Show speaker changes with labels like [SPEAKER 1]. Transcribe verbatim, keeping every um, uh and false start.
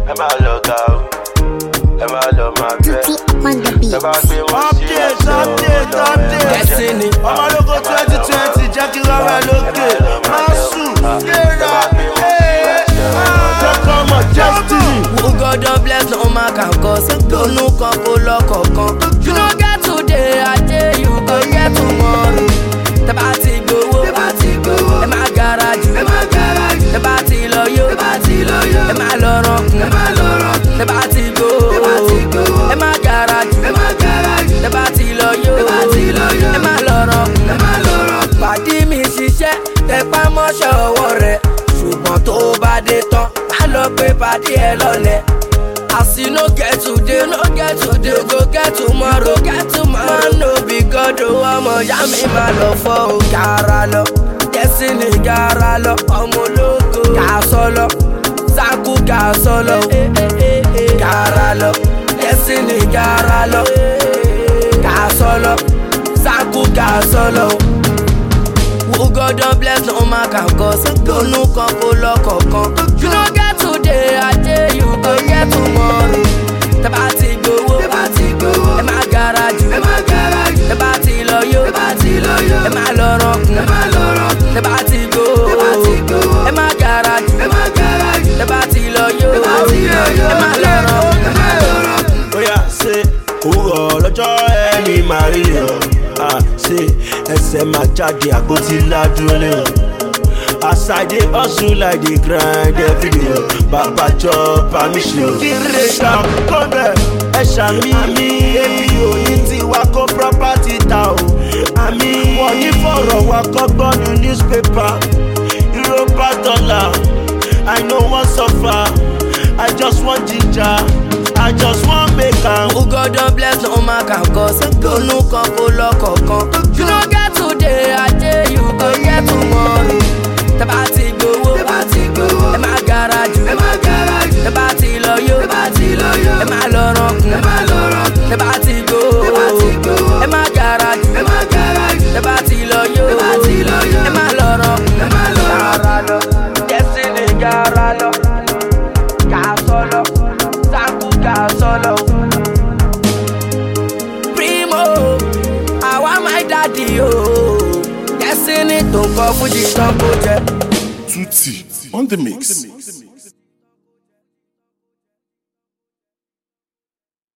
[SPEAKER 1] ẹ máa lọ ga o, ẹ máa lọ máa bẹ́. Ẹ bá gbé wọn sí
[SPEAKER 2] Update, update, update.
[SPEAKER 3] Destiny.
[SPEAKER 2] Ọmọ ológo twenty twenty jẹ́ kí rọrẹ lókè. Masu, Yera, Jọkọmọ Destiny.
[SPEAKER 3] Who God don bless no man can cause. Donu kan kó lọ́kọ̀ọ̀kan. You no get today, I tell you go get tomorrow. Tẹ́bá ti gbowó, ẹ má garaju. Tẹ́bá ti lọ yó, ẹ má lọ rọ̀kùn. Tẹ́bá ti gbowó, ẹ má garaju. Tẹ́bá ti lọ yó, ẹ má lọ rọ̀kùn. Pàdí mi ṣiṣẹ́, tẹpá mọ́ṣẹ́ ọwọ́ rẹ̀. Ṣùgbọ́n tó bá dé tán, má lọ pé pàdí ẹ lọ́lẹ̀. As you no get today, no get today, go get tomorrow, get tomorrow. Man no be God, oh, ọmọ ya mi máa lọ fọ́ o. Gara lọ, Destiny gara lọ, ọmọ ológo. Gà sọ́lọ, Zanku gà sọ́lọ. Gara lọ, Destiny gara lọ. Gà sọ́lọ, Zanku gà sọ́lọ. Who God don bless no man can cause. Donu kan kó lọ́kọ̀ọ̀kan. You no get today, I tell you go get tomorrow. Tẹ́bá ti gbowó, ẹ má garaju. Tẹ́bá ti lọ yó, ẹ má lọ rọ̀kùn. Tẹ́bá ti gbowó, ẹ má garaju. Tẹ́bá ti lọ yó, ẹ má lọ rọ̀kùn.
[SPEAKER 2] Oya ṣe òwúrọ̀ lọ́jọ́ ẹni máa rí o. Ṣé ẹsẹ̀ máa jáde àpótí ládùúró lé o. As I dey hustle like dey grind every day, Baba chop permission. Kiri ṣá kọ́bẹ̀ ẹ ṣàmì mi, èmi ò ní tiwa kó property ta o. Àmì wọ́n ní fọ̀rọ̀ wa kọ́gbọ́nù newspaper. Europa dollar, I no wan suffer, I just want ginger, I just wan make am.
[SPEAKER 3] Who God don bless no man can cause. Donu kan kó lọ́kọ̀ọ̀kan. You no get today, I tell you go get tomorrow. Tẹ́bá ti gbowó, ẹ má garaju. Tẹ́bá ti lọ yó, ẹ má lọ rọ̀kùn. Tẹ́bá ti gbowó, ẹ má garaju. Tẹ́bá ti lọ yó, ẹ má lọ rọ̀kùn. Gara lọ, Destiny gara lọ. Gà sọ́lọ, Zanku gà sọ́lọ. Primo, àwa my daddy o. Destiny tó ń kọ fújì tán kó jẹ.
[SPEAKER 4] Tutti on the mix.